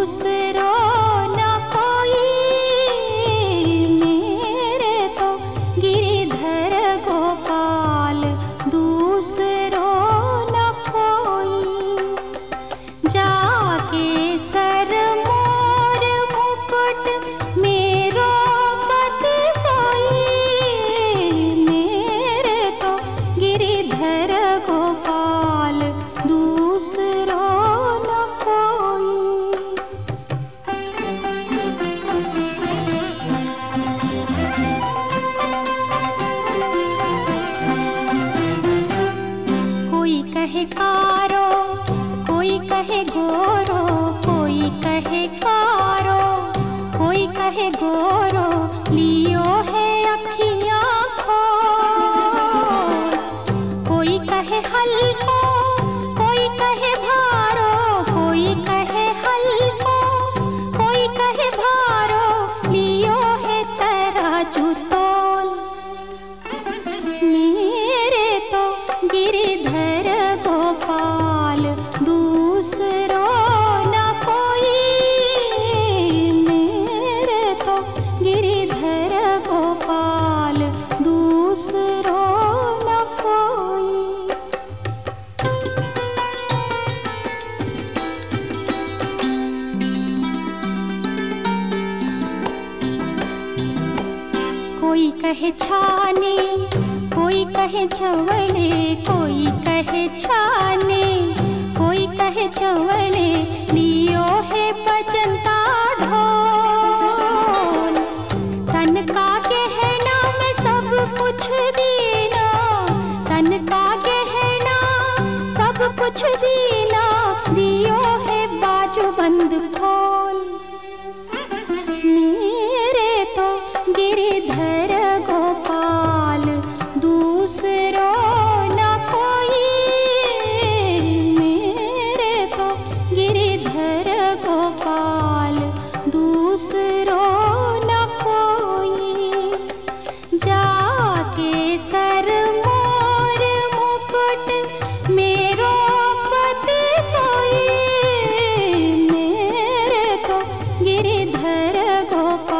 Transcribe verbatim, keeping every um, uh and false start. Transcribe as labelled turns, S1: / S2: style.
S1: दूसरो न कोई, मेरे तो गिरिधर गोपाल दूसरो न कोई। जाके सर मोर मुकुट मेरो पति सोई, मेरे तो गिरिधर गोपाल दूसरो न कोई। कोई कहे कारो, कोई कहे गोरो, कोई कहे कारो, कोई कहे गोरो, लियो है अखियाँ खोल। कोई कहे हल्को, कोई कहे भारो, कोई कहे हल्को, कोई कहे भारो, लियो है तराजू तोल। मेरे तो गिरिधर गोपाल दूसरो न कोई, मेरे तो गिरिधर गोपाल दूसरो न कोई। कोई कहे छाने, कोई कहे चवले, कोई कहे छाने, कोई कहे चवले, लियो है बजंता ढोल। तन का गहना में सब कुछ दीना, तन का गहना सब कुछ दीना, दियो है बाजूबंद खोल। मेरे तो गिरिधर गोपाल दूसरो न कोई, मेरे तो गिरिधर गोपाल दूसरो न कोई। जाके सर मोर मुकुट मेरो पति सोई, मेरे तो गिरिधर गोपाल